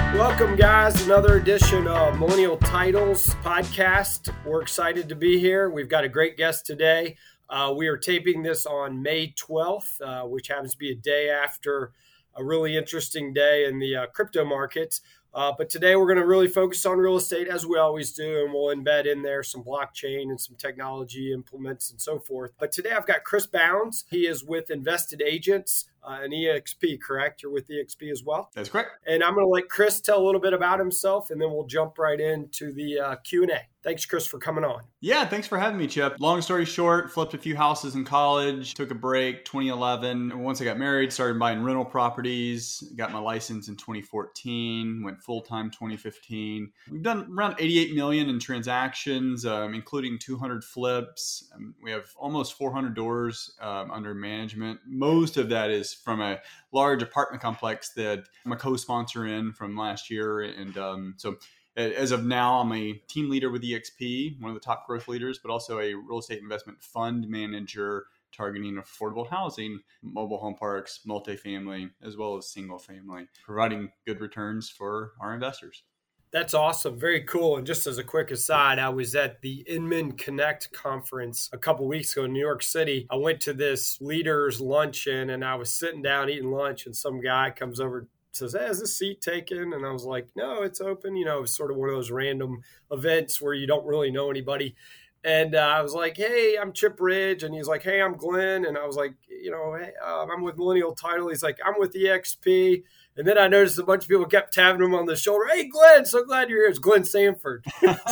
Welcome, guys. Another edition of Millennial Titles podcast. We're excited to be here. We've got a great guest today. We are taping this on May 12th, which happens to be a day after a really interesting day in the crypto markets. But today we're going to really focus on real estate, as we always do, and we'll embed in there some blockchain and some technology implements and so forth. But today I've got Chris Bounds. He is with Invested Agents, an EXP, correct? You're with EXP as well? That's correct. And I'm going to let Chris tell a little bit about himself, and then we'll jump right into the Q&A. Thanks, Chris, for coming on. Yeah, thanks for having me, Chip. Long story short, flipped a few houses in college, took a break, 2011. Once I got married, started buying rental properties, got my license in 2014, went full-time 2015. We've done around 88 million in transactions, including 200 flips. We have almost 400 doors under management. Most of that is from a large apartment complex that I'm a co-sponsor in from last year. And so as of now, I'm a team leader with EXP, one of the top growth leaders, but also a real estate investment fund manager targeting affordable housing, mobile home parks, multifamily, as well as single family, providing good returns for our investors. That's awesome. Very cool. And just as a quick aside, I was at the Inman Connect conference a couple weeks ago in New York City. I went to this leaders luncheon and I was sitting down eating lunch and some guy comes over, says, "Hey, is this seat taken?" And I was like, "No, it's open." You know, it's sort of one of those random events where you don't really know anybody. And I was like, "Hey, I'm Chip Ridge." And he's like, "Hey, I'm Glenn." And I was like, "Hey, I'm with Millennial Title." He's like, "I'm with EXP." And then I noticed a bunch of people kept tapping him on the shoulder. "Hey, Glenn, so glad you're here." It's Glenn Sanford.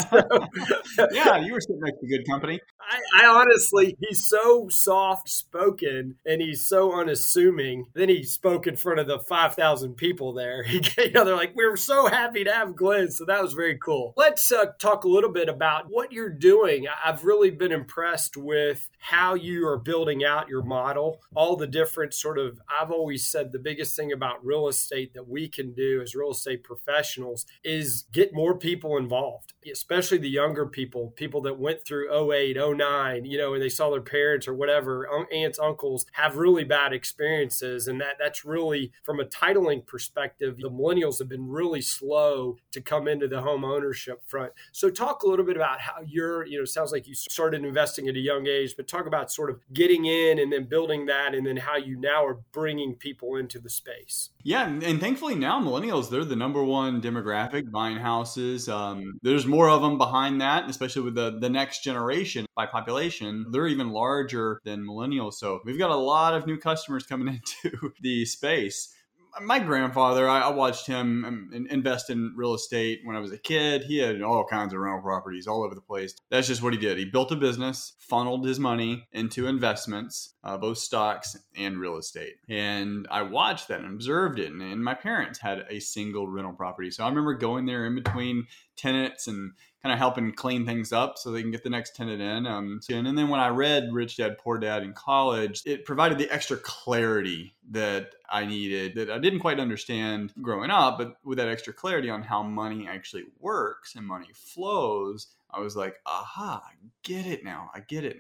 Yeah, you were sitting next to good company. I honestly, he's so soft spoken and he's so unassuming. Then he spoke in front of the 5,000 people there. They're like, "We're so happy to have Glenn." So that was very cool. Let's talk a little bit about what you're doing. I've really been impressed with how you are building out your model, all the different I've always said the biggest thing about real estate that we can do as real estate professionals is get more people involved, especially the younger people that went through 08, 09, and they saw their parents or whatever, aunts, uncles have really bad experiences. And that's really, from a titling perspective, the millennials have been really slow to come into the home ownership front. So talk a little bit about how sounds like you started investing at a young age, but talk about sort of getting in and then building that and then how you now are bringing people into the space. Yeah, and thankfully now millennials, they're the number one demographic buying houses. There's more of them behind that, especially with the next generation by population. They're even larger than millennials. So we've got a lot of new customers coming into the space. My grandfather, I watched him invest in real estate when I was a kid. He had all kinds of rental properties all over the place. That's just what he did. He built a business, funneled his money into investments, both stocks and real estate. And I watched that and observed it. And my parents had a single rental property. So I remember going there in between tenants and kind of helping clean things up so they can get the next tenant in. And then when I read Rich Dad, Poor Dad in college, it provided the extra clarity that I needed, that I didn't quite understand growing up, but with that extra clarity on how money actually works and money flows, I was like, aha, I get it now.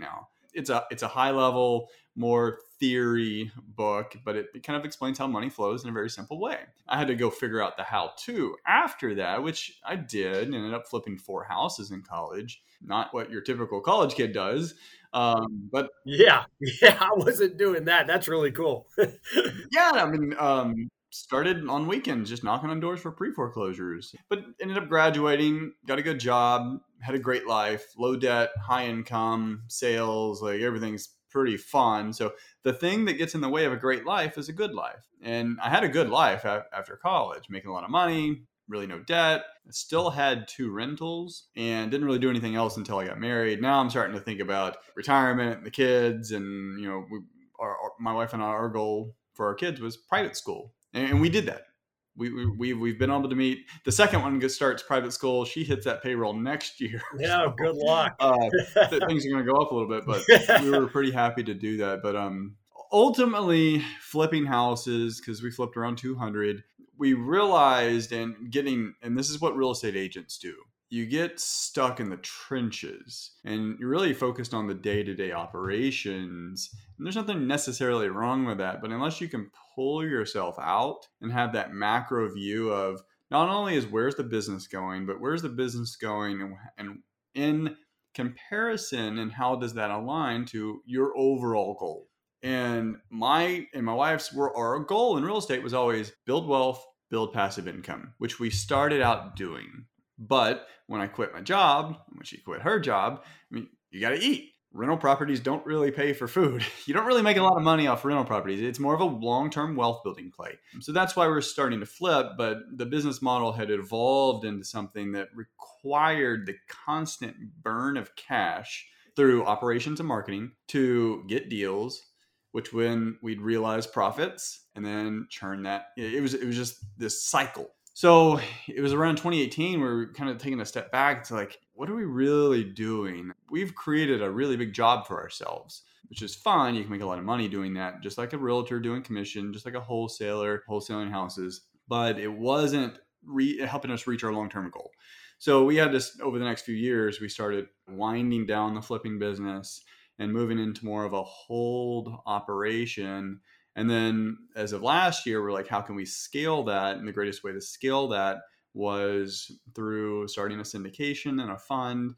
It's a high level, more theory book, but it kind of explains how money flows in a very simple way. I had to go figure out the how to after that, which I did, and ended up flipping 4 houses in college. Not what your typical college kid does. But yeah, I wasn't doing that. That's really cool. Yeah, I mean, started on weekends just knocking on doors for pre-foreclosures, but ended up graduating, got a good job, had a great life, low debt, high income, sales, like everything's pretty fun. So the thing that gets in the way of a great life is a good life. And I had a good life after college, making a lot of money, really no debt. I still had 2 rentals and didn't really do anything else until I got married. Now I'm starting to think about retirement and the kids. And, my wife and I, our goal for our kids was private school. And we did that. We've been able to meet. The second one starts private school. She hits that payroll next year. Yeah, so, good luck. Things are going to go up a little bit, but we were pretty happy to do that. But ultimately, flipping houses, because we flipped around 200, we realized and this is what real estate agents do. You get stuck in the trenches and you're really focused on the day-to-day operations. And there's nothing necessarily wrong with that, but unless you can pull yourself out and have that macro view of not only is where's the business going, but where's the business going, and in comparison, and how does that align to your overall goal? And my wife's our goal in real estate was always build wealth, build passive income, which we started out doing. But when I quit my job, when she quit her job, I mean, you got to eat. Rental properties don't really pay for food. You don't really make a lot of money off rental properties. It's more of a long-term wealth building play. So that's why we're starting to flip. But the business model had evolved into something that required the constant burn of cash through operations and marketing to get deals, which when we'd realize profits and then churn that. It was just this cycle. So it was around 2018 where we were kind of taking a step back to like, what are we really doing? We've created a really big job for ourselves, which is fun. You can make a lot of money doing that, just like a realtor doing commission, just like a wholesaler wholesaling houses. But it wasn't helping us reach our long-term goal. So we had this over the next few years, we started winding down the flipping business and moving into more of a hold operation. And then as of last year, we're like, how can we scale that? And the greatest way to scale that was through starting a syndication and a fund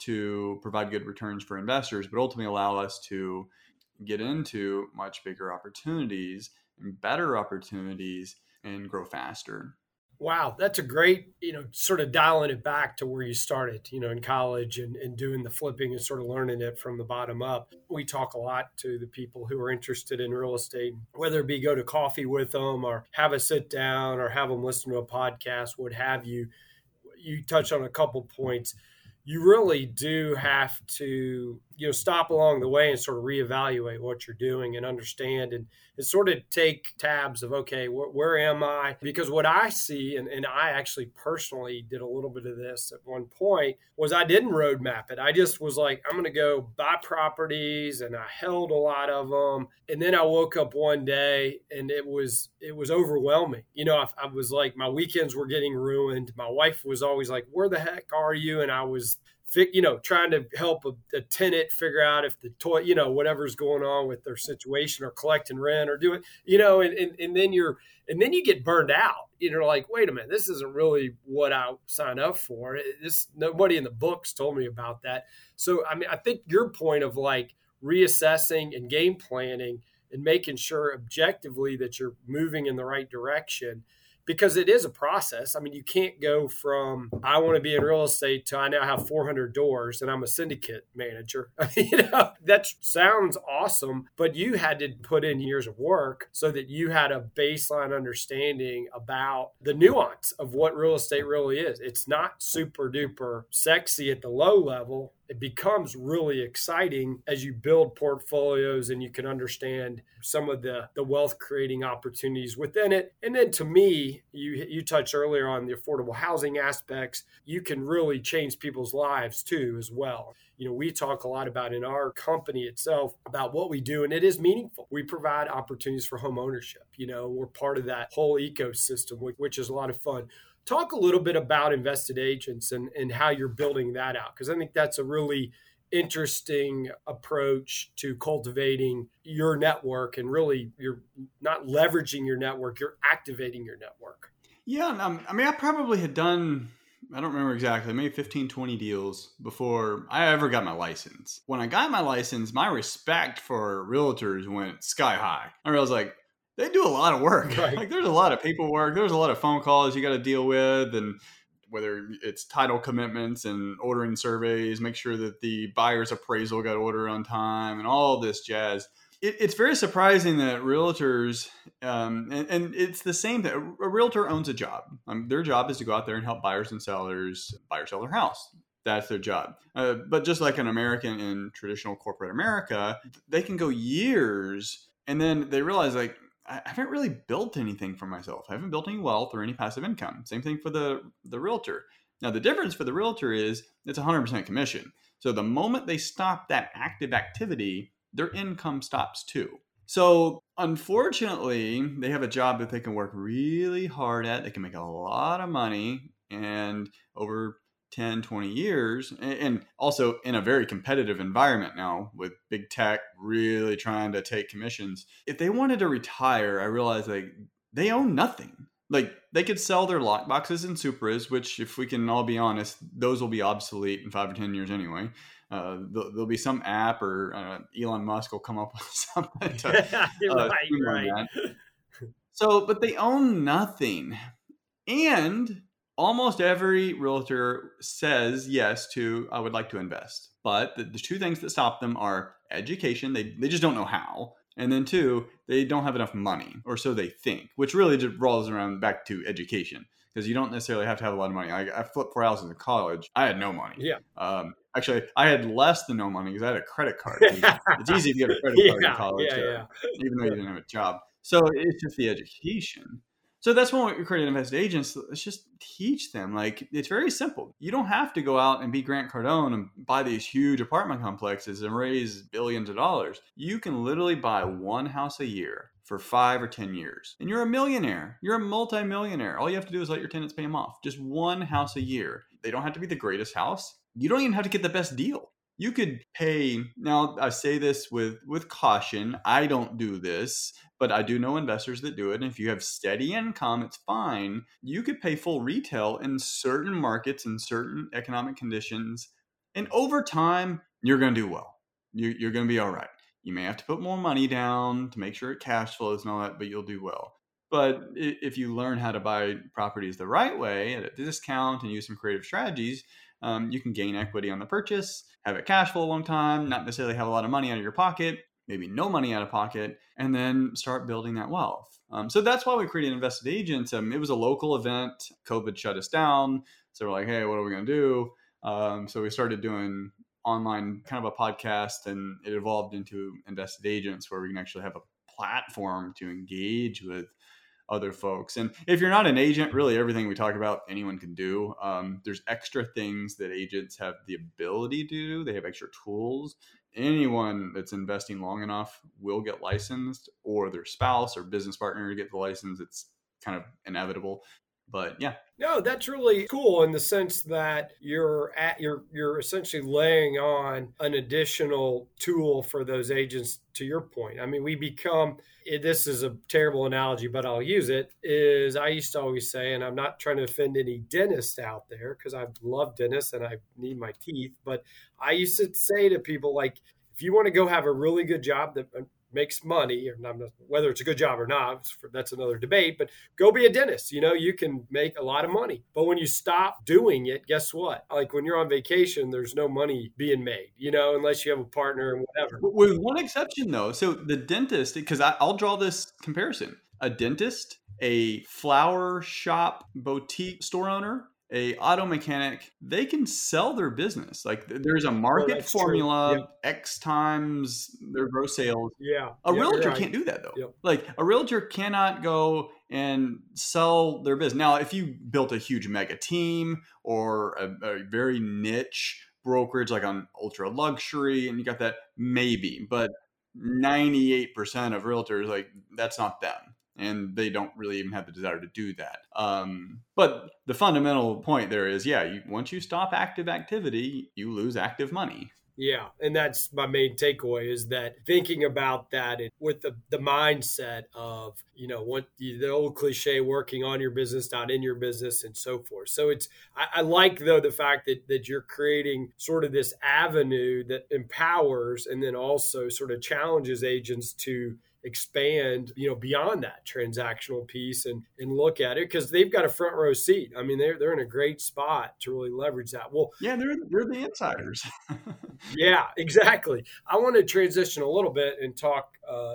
to provide good returns for investors, but ultimately allow us to get into much bigger opportunities and better opportunities and grow faster. Wow, that's a great, sort of dialing it back to where you started, in college and doing the flipping and sort of learning it from the bottom up. We talk a lot to the people who are interested in real estate, whether it be go to coffee with them or have a sit down or have them listen to a podcast, what have you. You touch on a couple points. You really do have to, stop along the way and sort of reevaluate what you're doing and understand and sort of take tabs of, okay, where am I? Because what I see, and I actually personally did a little bit of this at one point, was I didn't roadmap it. I just was like, I'm going to go buy properties, and I held a lot of them. And then I woke up one day and it was overwhelming. I was like, my weekends were getting ruined. My wife was always like, where the heck are you? And I was trying to help a tenant figure out if the toy, whatever's going on with their situation, or collecting rent or doing, and then you get burned out. Like, wait a minute, this isn't really what I signed up for. Nobody in the books told me about that. So, I mean, I think your point of like reassessing and game planning and making sure objectively that you're moving in the right direction, because it is a process. I mean, you can't go from, I want to be in real estate, to I now have 400 doors and I'm a syndicate manager. That sounds awesome, but you had to put in years of work so that you had a baseline understanding about the nuance of what real estate really is. It's not super duper sexy at the low level. It becomes really exciting as you build portfolios and you can understand some of the wealth creating opportunities within it. And then to me, you touched earlier on the affordable housing aspects. You can really change people's lives too as well. We talk a lot about in our company itself about what we do, and it is meaningful. We provide opportunities for home ownership. We're part of that whole ecosystem, which is a lot of fun. Talk a little bit about Invested Agents and how you're building that out, because I think that's a really interesting approach to cultivating your network, and really you're not leveraging your network, you're activating your network. Yeah, I mean, I probably had done, I don't remember exactly, maybe 15, 20 deals before I ever got my license. When I got my license, my respect for realtors went sky high. I realized like, they do a lot of work. Right. Like there's a lot of paperwork. There's a lot of phone calls you got to deal with, and whether it's title commitments and ordering surveys, make sure that the buyer's appraisal got ordered on time and all this jazz. It's very surprising that realtors, and it's the same thing. A realtor owns a job. Their job is to go out there and help buyers and sellers buy or sell their house. That's their job. But just like an American in traditional corporate America, they can go years and then they realize like, I haven't really built anything for myself. I haven't built any wealth or any passive income. Same thing for the realtor. Now, the difference for the realtor is it's 100% commission. So the moment they stop that active activity, their income stops too. So unfortunately, they have a job that they can work really hard at. They can make a lot of money, and over 10, 20 years, and also in a very competitive environment now with big tech really trying to take commissions. If they wanted to retire, I realized like they own nothing. Like They could sell their lockboxes and Supras, which, if we can all be honest, those will be obsolete in 5 or 10 years anyway. There'll be some app, or Elon Musk will come up with something to streamline right. that. So, but they own nothing. And almost every realtor says yes to, I would like to invest. But the two things that stop them are education. They just don't know how. And then 2, they don't have enough money, or so they think, which really just rolls around back to education, because you don't necessarily have to have a lot of money. I flipped 4 houses in college. I had no money. Yeah. Actually, I had less than no money because I had a credit card. It's easy to get a credit card in college, even though you didn't have a job. So it's just the education. So that's when we created Invested Agents. Let's just teach them. Like, it's very simple. You don't have to go out and be Grant Cardone and buy these huge apartment complexes and raise billions of dollars. You can literally buy one house a year for 5 or 10 years. And you're a millionaire. You're a multi-millionaire. All you have to do is let your tenants pay them off. Just one house a year. They don't have to be the greatest house. You don't even have to get the best deal. You could pay, now I say this with caution, I don't do this, but I do know investors that do it. And if you have steady income, it's fine. You could pay full retail in certain markets and certain economic conditions. And over time, you're going to do well. You're going to be all right. You may have to put more money down to make sure it cash flows and all that, but you'll do well. But if you learn how to buy properties the right way at a discount and use some creative strategies, you can gain equity on the purchase, have it cash flow a long time, not necessarily have a lot of money out of your pocket, maybe no money out of pocket, and then start building that wealth. So that's why we created Invested Agents. It was a local event. COVID shut us down. So we're like, hey, what are we going to do? So we started doing online kind of a podcast, and it evolved into Invested Agents, where we can actually have a platform to engage with other folks. And if you're not an agent, really everything we talk about, anyone can do. There's extra things that agents have the ability to do. They have extra tools. Anyone that's investing long enough will get licensed, or their spouse or business partner to get the license. It's kind of inevitable. But yeah. No, that's really cool in the sense that you're essentially laying on an additional tool for those agents, to your point. I mean, this is a terrible analogy, but I'll use it, is I used to always say, and I'm not trying to offend any dentists out there, because I love dentists and I need my teeth, but I used to say to people, like, if you want to go have a really good job that makes money, or not, whether it's a good job or not, that's another debate, but go be a dentist. You can make a lot of money. But when you stop doing it, guess what? Like, when you're on vacation, there's no money being made, unless you have a partner and whatever. With one exception, though. So the dentist, because I'll draw this comparison. A dentist, a flower shop boutique store owner, a auto mechanic, they can sell their business. Like, there's a market formula, yep. X times their gross sales. Yeah. A realtor can't do that, though. Yep. Like, a realtor cannot go and sell their business. Now, if you built a huge mega team, or a very niche brokerage, like on ultra luxury, and you got that, maybe, but 98% of realtors, like, that's not them. And they don't really even have the desire to do that. But the fundamental point there is, once you stop active activity, you lose active money. Yeah. And that's my main takeaway, is that thinking about that with the mindset of, what the old cliche, working on your business, not in your business, and so forth. So I like, though, the fact that you're creating sort of this avenue that empowers and then also sort of challenges agents to expand, beyond that transactional piece and look at it, because they've got a front row seat. I mean, they're in a great spot to really leverage that. Well, yeah, they're the insiders. Yeah, exactly. I want to transition a little bit and talk,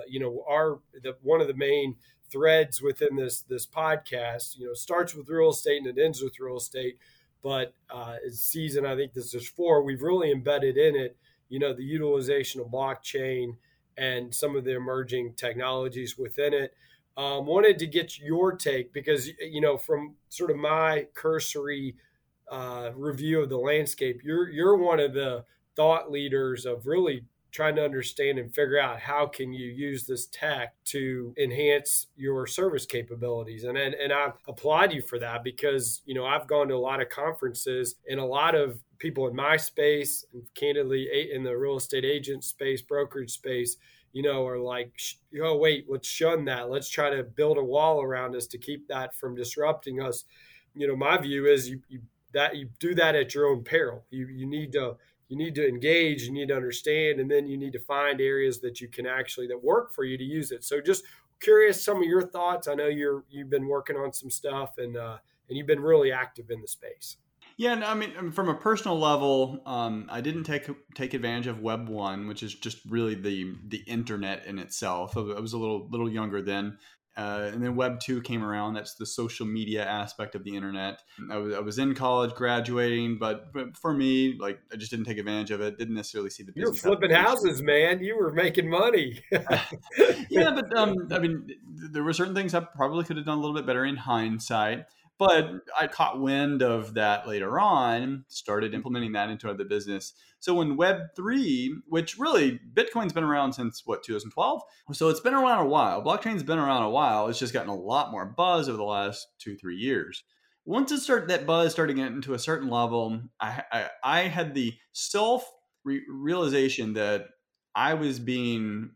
one of the main threads within this podcast, starts with real estate and it ends with real estate. But season, I think this is 4, we've really embedded in it, the utilization of blockchain and some of the emerging technologies within it. Wanted to get your take, because, from sort of my cursory review of the landscape, you're one of the thought leaders of really trying to understand and figure out how can you use this tech to enhance your service capabilities. And I applaud you for that, because, I've gone to a lot of conferences, and a lot of people in my space, and candidly in the real estate agent space, brokerage space, are like, oh, wait, let's shun that. Let's try to build a wall around us to keep that from disrupting us. My view is you do that at your own peril. You need to engage, you need to understand, and then you need to find areas that you can actually that work for you to use it. So just curious some of your thoughts. I know you've been working on some stuff and you've been really active in the space. Yeah, no, I mean, from a personal level, I didn't take advantage of Web 1, which is just really the internet in itself. I was a little younger then. And then Web 2 came around. That's the social media aspect of the internet. I was in college, graduating, but for me, like, I just didn't take advantage of it. Didn't necessarily see the You're business flipping application. houses, man. You were making money. Yeah, but I mean, there were certain things I probably could have done a little bit better in hindsight. But I caught wind of that later on, started implementing that into the business. So when Web3, which really Bitcoin's been around since 2012? So it's been around a while. Blockchain's been around a while. It's just gotten a lot more buzz over the last 2-3 years. Once that buzz started getting to a certain level, I had the realization that I was being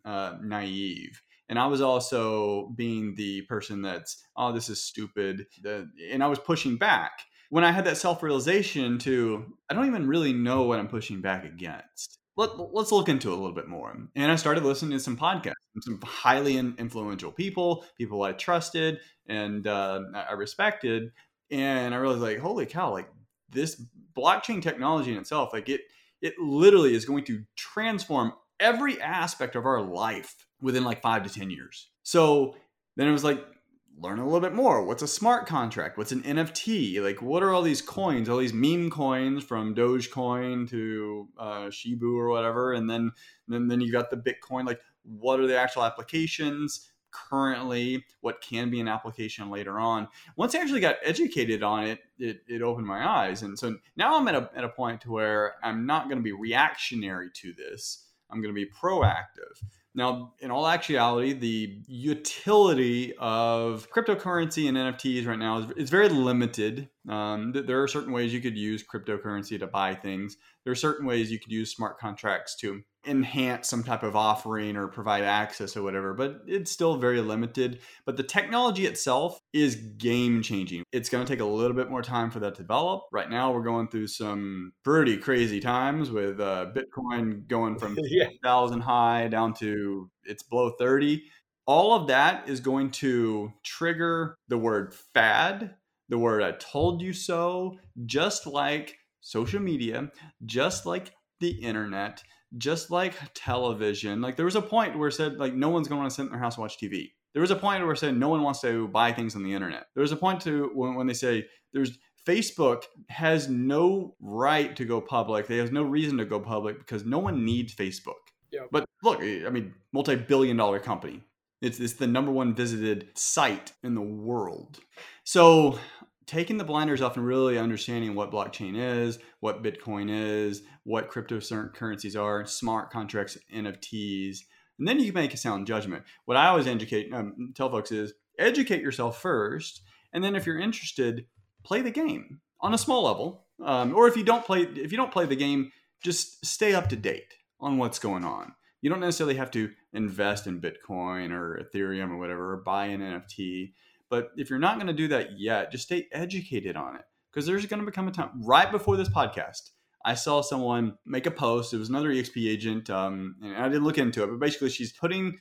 naive. And I was also being the person that's, oh, this is stupid. And I was pushing back. When I had that self-realization I don't even really know what I'm pushing back against. Let's look into it a little bit more. And I started listening to some podcasts from some highly influential people I trusted and I respected. And I realized, like, holy cow, like, this blockchain technology in itself, like, it literally is going to transform every aspect of our life within like 5 to 10 years. So then it was like, learn a little bit more. What's a smart contract? What's an NFT? Like, what are all these coins, all these meme coins from Dogecoin to Shibu or whatever? And then you got the Bitcoin. Like, what are the actual applications currently? What can be an application later on? Once I actually got educated on it, it opened my eyes. And so now I'm at a point to where I'm not going to be reactionary to this. I'm going to be proactive. Now, in all actuality, the utility of cryptocurrency and NFTs right now is very limited. There are certain ways you could use cryptocurrency to buy things. There are certain ways you could use smart contracts to enhance some type of offering or provide access or whatever, but it's still very limited. But the technology itself is game changing. It's going to take a little bit more time for that to develop. Right now, we're going through some pretty crazy times with Bitcoin going from 50,000 high down to it's below 30. All of that is going to trigger the word fad, the word I told you so, just like social media, just like the internet, just like television. Like, there was a point where it said, like, no one's going to want to sit in their house and watch TV. There was a point where it said no one wants to buy things on the internet. There was a point to when they say Facebook has no right to go public. They have no reason to go public because no one needs Facebook. Yeah. But look, I mean, multi-billion-dollar company. It's the number one visited site in the world. So taking the blinders off and really understanding what blockchain is, what Bitcoin is, what cryptocurrencies are, smart contracts, NFTs, and then you can make a sound judgment. What I always tell folks is educate yourself first, and then if you're interested, play the game on a small level. Or if you don't play the game, just stay up to date on what's going on. You don't necessarily have to invest in Bitcoin or Ethereum or whatever, or buy an NFT. But if you're not going to do that yet, just stay educated on it, because there's going to become a time. Right before this podcast, I saw someone make a post. It was another EXP agent, and I didn't look into it, but basically she's putting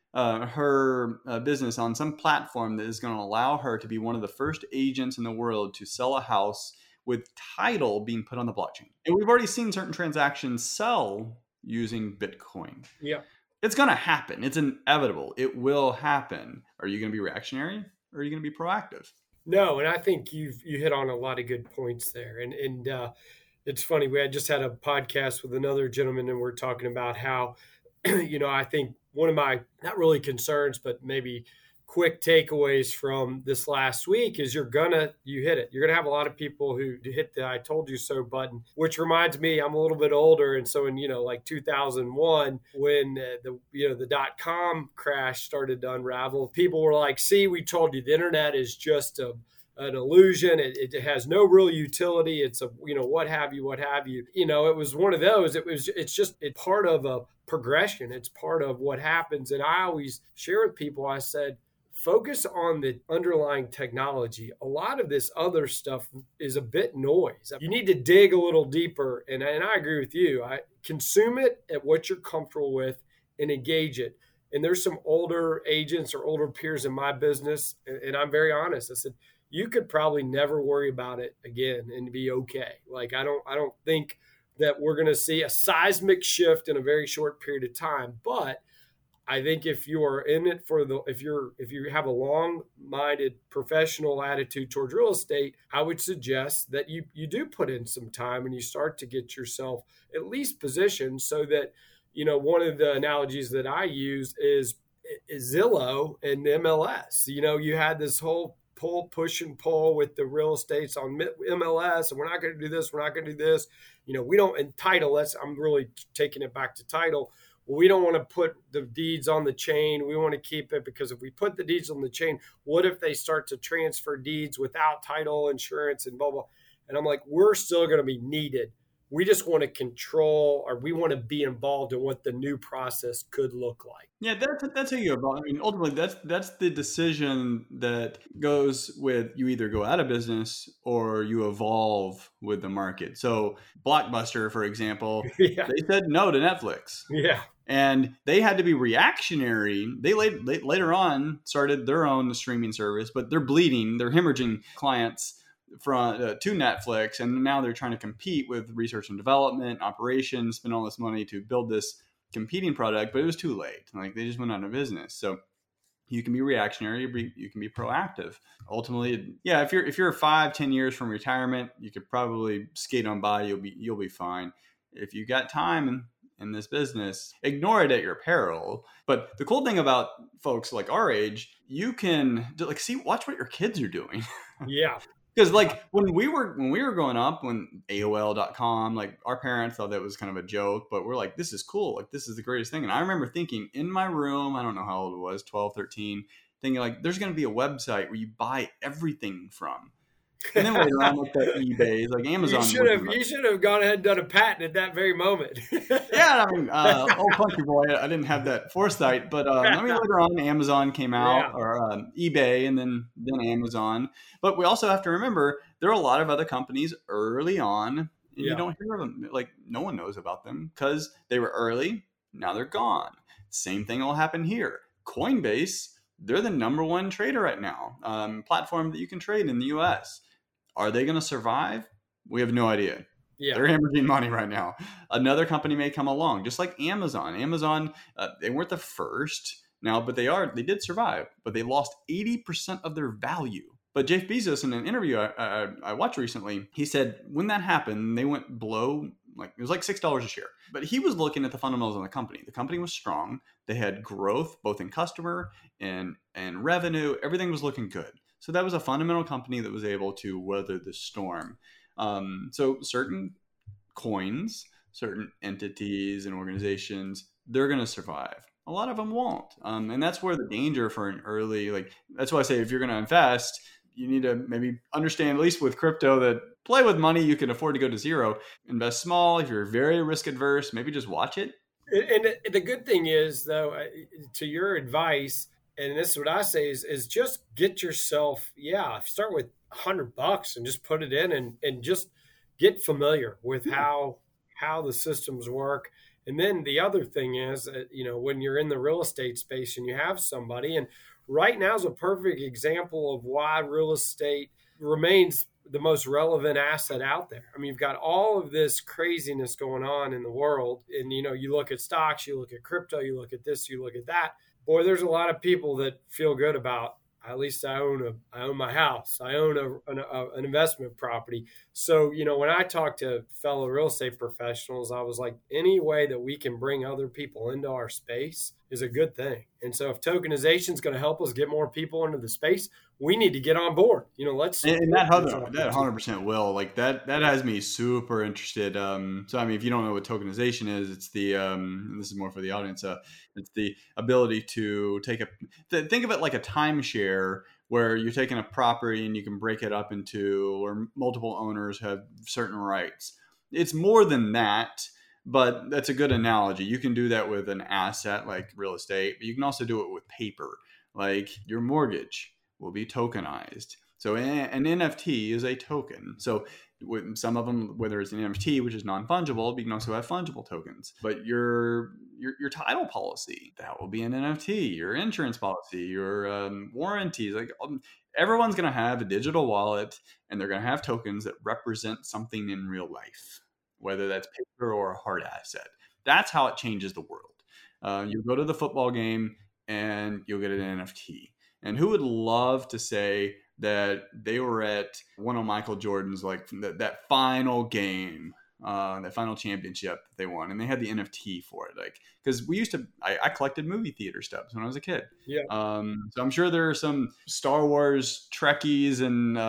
her business on some platform that is going to allow her to be one of the first agents in the world to sell a house with title being put on the blockchain. And we've already seen certain transactions sell using Bitcoin. Yeah. It's going to happen. It's inevitable. It will happen. Are you going to be reactionary? Or are you going to be proactive? No, and I think you hit on a lot of good points there. And it's funny, we had just had a podcast with another gentleman, and we're talking about how, I think one of my, not really concerns, but maybe quick takeaways from this last week is you hit it. You're going to have a lot of people who hit the I told you so button, which reminds me, I'm a little bit older. And so in, like 2001, when the .com crash started to unravel, people were like, see, we told you the internet is just a an illusion. It has no real utility. It's a, what have you, what have you. It was one of those. It's part of a progression. It's part of what happens. And I always share with people, I said, focus on the underlying technology. A lot of this other stuff is a bit noise. You need to dig a little deeper. And I agree with you. I consume it at what you're comfortable with and engage it. And there's some older agents or older peers in my business. And I'm very honest. I said, you could probably never worry about it again and be okay. Like, I don't think that we're going to see a seismic shift in a very short period of time. But I think if you are in it if you have a long-minded professional attitude towards real estate, I would suggest that you do put in some time and you start to get yourself at least positioned so that, one of the analogies that I use is Zillow and MLS. You had this whole push and pull with the real estates on MLS, and we're not going to do this, we're not going to do this. We don't, and title, I'm really taking it back to title. We don't want to put the deeds on the chain. We want to keep it, because if we put the deeds on the chain, what if they start to transfer deeds without title insurance and blah, blah. And I'm like, we're still going to be needed. We just want to control, or we want to be involved in what the new process could look like. Yeah, that's how you evolve. I mean, ultimately, that's the decision that goes with you either go out of business or you evolve with the market. So Blockbuster, for example, Yeah. They said no to Netflix. Yeah. And they had to be reactionary. They later on started their own streaming service, but they're hemorrhaging clients to Netflix, and now they're trying to compete with research and development, operations, spend all this money to build this competing product, but it was too late. Like, they just went out of business. So you can be reactionary, you can be proactive. Ultimately, yeah, if you're 5-10 years from retirement, you could probably skate on by. You'll be fine. If you got time in this business, ignore it at your peril. But the cool thing about folks like our age, you can watch what your kids are doing. Yeah. Because when we were growing up, when AOL.com, like, our parents thought that was kind of a joke, but we're like, this is cool. Like, this is the greatest thing. And I remember thinking in my room, I don't know how old it was, 12, 13, thinking like, there's going to be a website where you buy everything from. And then later on, looked at eBay, like Amazon. You should have gone ahead and done a patent at that very moment. Yeah, I mean, old country boy, I didn't have that foresight. But later on, Amazon came out, or eBay, and then Amazon. But we also have to remember there are a lot of other companies early on, and you don't hear of them. Like, no one knows about them because they were early. Now they're gone. Same thing will happen here. Coinbase, they're the number one trader right now, platform that you can trade in the U.S. Are they going to survive? We have no idea. Yeah. They're hemorrhaging money right now. Another company may come along, just like Amazon. Amazon, they weren't the first now, but they did survive. But they lost 80% of their value. But Jeff Bezos, in an interview I watched recently, he said when that happened, they went below, like, it was like $6 a share. But he was looking at the fundamentals of the company. The company was strong. They had growth, both in customer and revenue. Everything was looking good. So that was a fundamental company that was able to weather the storm. So certain coins, certain entities and organizations, they're going to survive. A lot of them won't. And that's where the danger for an early, that's why I say if you're going to invest, you need to maybe understand, at least with crypto, that play with money you can afford to go to zero. Invest small. If you're very risk adverse, maybe just watch it. And the good thing is, though, to your advice, and this is what I say, is just get yourself, start with $100 and just put it in and just get familiar with how the systems work. And then the other thing is, when you're in the real estate space and you have somebody, and right now is a perfect example of why real estate remains the most relevant asset out there. I mean, you've got all of this craziness going on in the world, and you look at stocks, you look at crypto, you look at this, you look at that. Boy, there's a lot of people that feel good about, at least I own my house, I own an investment property. So, when I talk to fellow real estate professionals, I was like, any way that we can bring other people into our space is a good thing. And so if tokenization is going to help us get more people into the space, we need to get on board. Let's. And that 100% will. Like, that has me super interested. So, I mean, if you don't know what tokenization is, it's the, this is more for the audience. It's the ability to think of it like a timeshare where you're taking a property and you can break it up into, or multiple owners have certain rights. It's more than that, but that's a good analogy. You can do that with an asset like real estate, but you can also do it with paper, like your mortgage will be tokenized. So an NFT is a token. So with some of them, whether it's an NFT, which is non-fungible, but you can also have fungible tokens. But your title policy, that will be an NFT. Your insurance policy, your warranties, like everyone's going to have a digital wallet, and they're going to have tokens that represent something in real life, whether that's paper or a hard asset. That's how it changes the world. You go to the football game and you'll get an NFT. And who would love to say that they were at one of Michael Jordan's, like that final game, that final championship that they won, and they had the NFT for it, like, because I collected movie theater stubs when I was a kid. Yeah. So I'm sure there are some Star Wars Trekkies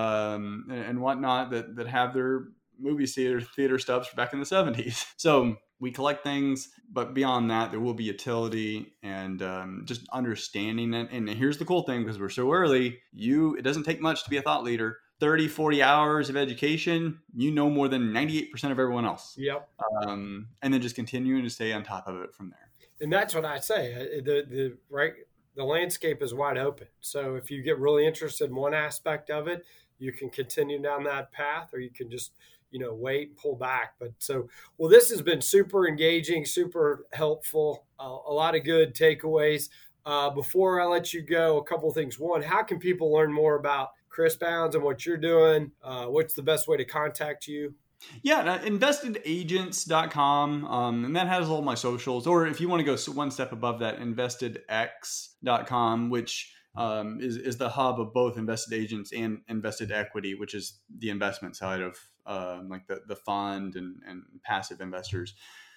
and whatnot that have their movie theater stubs back in the 70s. So we collect things, but beyond that, there will be utility and just understanding it. And here's the cool thing, because we're so early, it doesn't take much to be a thought leader. 30, 40 hours of education, you know more than 98% of everyone else. Yep. And then just continuing to stay on top of it from there. And that's what I say. The landscape is wide open. So if you get really interested in one aspect of it, you can continue down that path, or you can just wait and pull back. But this has been super engaging, super helpful, a lot of good takeaways. Before I let you go, a couple of things. One, how can people learn more about Chris Bounds and what you're doing? What's the best way to contact you? Yeah, investedagents.com, and that has all my socials. Or if you want to go one step above that, investedx.com, which is the hub of both Invested Agents and Invested Equity, which is the investment side of like the fund and passive investors.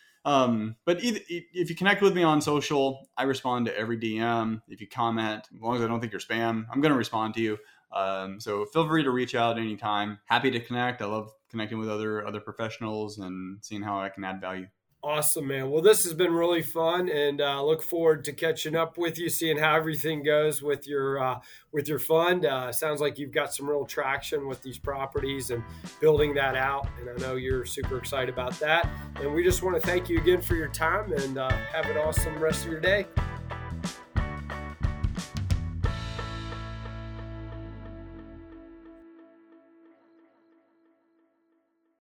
But if you connect with me on social, I respond to every DM. If you comment, as long as I don't think you're spam, I'm going to respond to you. So feel free to reach out anytime. Happy to connect. I love connecting with other professionals and seeing how I can add value. Awesome, man. Well, this has been really fun, and look forward to catching up with you, seeing how everything goes with your fund. Sounds like you've got some real traction with these properties and building that out, and I know you're super excited about that. And we just want to thank you again for your time, and have an awesome rest of your day.